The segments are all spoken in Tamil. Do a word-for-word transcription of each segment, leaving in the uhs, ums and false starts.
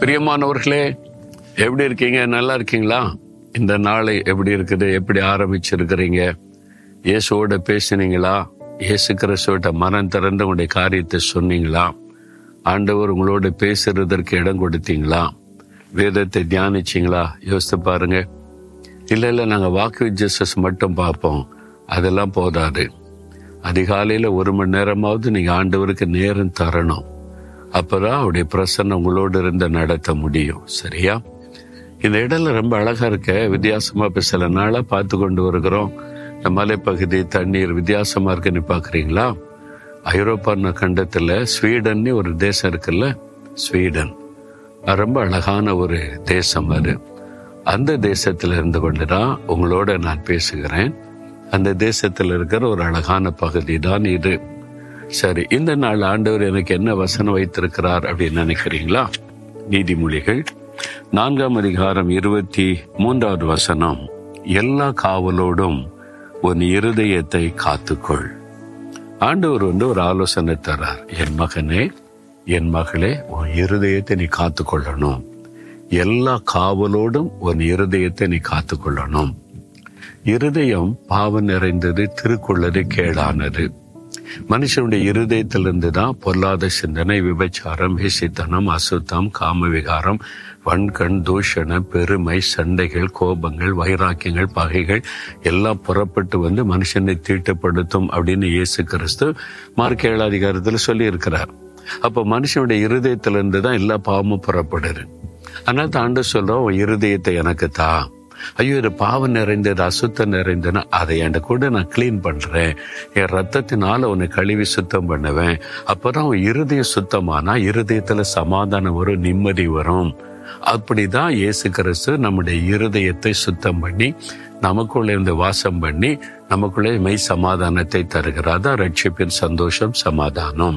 பிரியமானவர்களே, எப்படி இருக்கீங்க? நல்லா இருக்கீங்களா? இந்த நாளை எப்படி இருக்குது? எப்படி ஆரம்பிச்சிருக்கிறீங்க? இயேசுவோட பேசினீங்களா? இயேசு கிறிஸ்துவோட மனம் திறந்து உங்களுடைய காரியத்தை சொன்னீங்களா? ஆண்டவர் உங்களோட பேசுறதற்கு இடம் கொடுத்தீங்களா? வேதத்தை தியானிச்சிங்களா? யோசித்து பாருங்க. இல்லை இல்லை நாங்கள் வாக்கு ஜீசஸ் மட்டும் பார்ப்போம், அதெல்லாம் போதாது. அதிகாலையில் ஒரு மணி நேரமாவது நீங்கள் ஆண்டவருக்கு நேரம் தரணும். அப்பதான் அவருடைய பிரசன்னம் உங்களோடு இருந்து நடத்த முடியும். சரியா? இந்த இடம்ல ரொம்ப அழகா இருக்க, வித்தியாசமா இப்ப சில நாளா பார்த்து கொண்டு வருகிறோம். இந்த மலைப்பகுதி தண்ணீர் வித்தியாசமா இருக்குன்னு பாக்குறீங்களா? ஐரோப்பா கண்டத்துல ஸ்வீடன் ஒரு தேசம் இருக்குல்ல, ஸ்வீடன் ரொம்ப அழகான ஒரு தேசம். அது அந்த தேசத்துல இருந்து கொண்டுதான் உங்களோட நான் பேசுகிறேன். அந்த தேசத்துல இருக்கிற ஒரு அழகான பகுதி தான் இது. சரி, இந்த நாள் ஆண்டவர் எனக்கு என்ன வசனம் வைத்திருக்கிறார் அப்படின்னு நினைக்கிறீங்களா? நீதிமொழிகள் நான்காம் அதிகாரம் இருபத்தி மூன்றாவது வசனம், எல்லா காவலோடும் உன் இருதயத்தை காத்துக்கொள். ஆண்டவர் வந்து ஒரு ஆலோசனை தரார். என் மகனே, என் மகளே, உன் இருதயத்தை நீ காத்துக்கொள்ளணும். எல்லா காவலோடும் உன் இருதயத்தை நீ காத்துக்கொள்ளணும். இருதயம் பாவம் நிறைந்தது, திருக்குள்ளது கேடானது. மனுஷனுடைய இருதயத்திலிருந்து தான் பொல்லாத சிந்தனை, விபச்சாரம், வேசித்தனம், அசுத்தம், காம விகாரம், வன்கண், தூஷண, பெருமை, சண்டைகள், கோபங்கள், வைராக்கியங்கள், பகைகள் எல்லாம் புறப்பட்டு வந்து மனுஷனை தீட்டுப்படுத்தும் அப்படின்னு இயேசு கிறிஸ்து மார்க் ஏழாம் அதிகாரத்துல சொல்லி இருக்கிறார். அப்ப மனுஷனுடைய இருதயத்திலிருந்து தான் எல்லா பாவமும் புறப்படுது. அதனால தாண்ட சொல்றோம், இருதயத்தை எனக்கு தா. ஐயோ, இது பாவம் நிறைந்தது, அசுத்தம் நிறைந்ததுன்னா அதை என் கூட நான் கிளீன் பண்றேன். என் ரத்தத்தினால உன்னை கழுவி சுத்தம் பண்ணுவேன். அப்பதான் உன் இருதயம் சுத்தமானா இருதயத்துல சமாதானம் வரும், நிம்மதி வரும். அப்படிதான் இயேசு கிறிஸ்து நம்முடைய இருதயத்தை சுத்தம் பண்ணி நமக்குள்ள இருந்து வாசம் பண்ணி நமக்குள்ளே மெய் சமாதானத்தை தருகிறார். தான் ரட்சிப்பின் சந்தோஷம், சமாதானம்.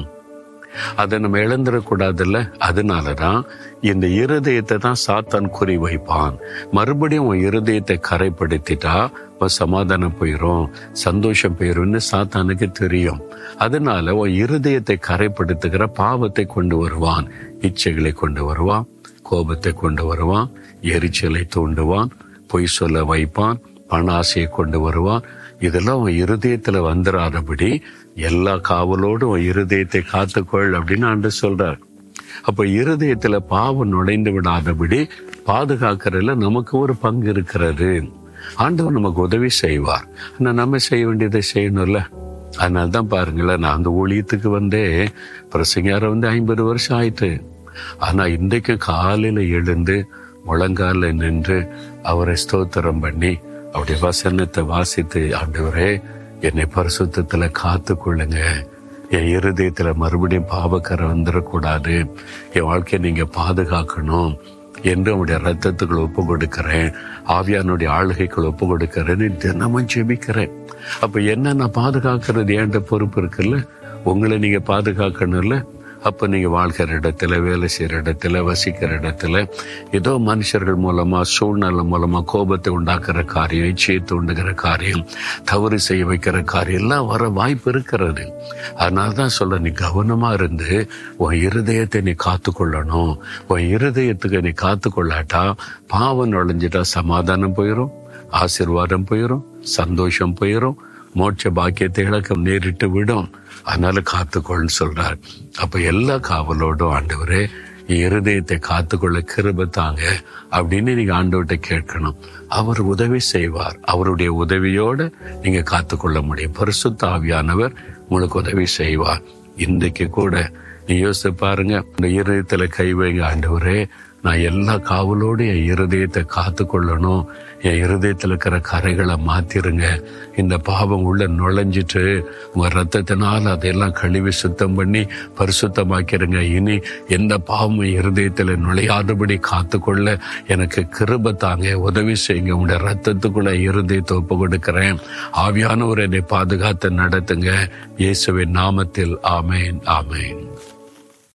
அதை நம்ம இழந்துடக்கூடாதுல்ல. அதனாலதான் இந்த இருதயத்தை தான் சாத்தான் குறி வைப்பான். மறுபடியும் உன் இருதயத்தை கரைப்படுத்திட்டா உன் சமாதானம் போயிரும், சந்தோஷம் போயிரும்னு சாத்தானுக்கு தெரியும். அதனால உன் இருதயத்தை கரைப்படுத்துகிற பாவத்தை கொண்டு வருவான், இச்சைகளை கொண்டு வருவான், கோபத்தை கொண்டு வருவான், எரிச்சலை தூண்டுவான், பொய் சொல்ல வைப்பான், பண ஆசையை கொண்டு வருவான். இதெல்லாம் உன் இருதயத்துல வந்துடாதபடி எல்லா காவலோடும் உன் இருதயத்தை காத்துக்கொள் அப்படின்னு ஆண்டு சொல்றார். அப்ப இருதயத்துல பாவம் நுழைந்து விடாதபடி பாதுகாக்கிறதுல நமக்கு ஒரு பங்கு இருக்கிறது. ஆண்டவர் நமக்கு உதவி செய்வார். ஆனா நம்ம செய்ய வேண்டியதை செய்யணும்ல. அதனால்தான் பாருங்களேன், நான் அந்த ஊழியத்துக்கு வந்தே பிரசங்கார வந்து ஐம்பது வருஷம் ஆயிட்டு. ஆனா இன்றைக்கு காலையில எழுந்து முழங்கால நின்று அவரை ஸ்தோத்திரம் பண்ணி அவருடைய வசனத்தை வாசித்து, ஆண்டவரே என்னை பரிசுத்தத்துல காத்து கொள்ளுங்க, என் இருதயத்துல மறுபடியும் பாவக்கரை வந்துடக்கூடாது, என் வாழ்க்கையை நீங்க பாதுகாக்கணும் என்று அவருடைய ரத்தத்துக்குள் ஒப்பு கொடுக்கிறேன், ஆவியானுடைய ஆளுகைக்குள் ஒப்பு கொடுக்கிறேன்னு தினமும் ஜெபிக்கிறேன். அப்ப என்ன நான் பாதுகாக்கிறது என்ற பொறுப்பு இருக்குல்ல. உங்களை நீங்க பாதுகாக்கணும்ல. அப்ப நீங்க வாழ்கிற இடத்துல, வேலை செய்யற இடத்துல, வசிக்கிற இடத்துல ஏதோ மனுஷர்கள் மூலமா, சூழ்நிலை மூலமா கோபத்தை உண்டாக்குற காரியம், இச்சையை தூண்டுகிற காரியம், தவறு செய்ய வைக்கிற காரியம் எல்லாம் வர வாய்ப்பு இருக்கிறது. அதனாலதான் சொல்ல, நீ கவனமா இருந்து உன் இருதயத்தை நீ காத்து கொள்ளணும். உன் இருதயத்துக்கு நீ காத்து கொள்ளாட்டா பாவம் நுழைஞ்சிட்டா சமாதானம் போயிரும், ஆசீர்வாதம் போயிரும், சந்தோஷம் போயிரும், மோட்ச பாக்கியத்தை இழக்க நேரிட்டு விடும். அதனால காத்துக்கொள்னு சொல்றார். அப்ப எல்லா காவலோடும் ஆண்டவரே இருதயத்தை காத்துக்கொள்ள கிருபை தாங்க அப்படின்னு நீங்க ஆண்டவர்கிட்ட கேட்கணும். அவர் உதவி செய்வார். அவருடைய உதவியோட நீங்க காத்துக்கொள்ள முடியும். பரிசுத்த ஆவியானவர் உங்களுக்கு உதவி செய்வார். இன்றைக்கு கூட நீ யோசித்து பாருங்க, இந்த இருதயத்துல கை வைங்க. ஆண்டவரே, நான் எல்லா காவலோடு என் இருதயத்தை காத்து கொள்ளணும். என் இருதயத்தில் இருக்கிற கரைகளை மாத்திருங்க. இந்த பாவம் உள்ள நுழைஞ்சிட்டு உங்க ரத்தத்தினால் அதையெல்லாம் கழுவி சுத்தம் பண்ணி பரிசுத்தமாக்கிருங்க. இனி எந்த பாவமும் இருதயத்தில் நுழையாதபடி காத்து கொள்ள எனக்கு கிருபை தாங்க, உதவி செய்யுங்க. உங்களுடைய ரத்தத்துக்குள்ள இருதயத்தை ஒப்பு கொடுக்கிறேன். ஆவியானவர் என்னை பாதுகாத்து நடத்துங்க. இயேசுவின் நாமத்தில் ஆமேன், ஆமேன்.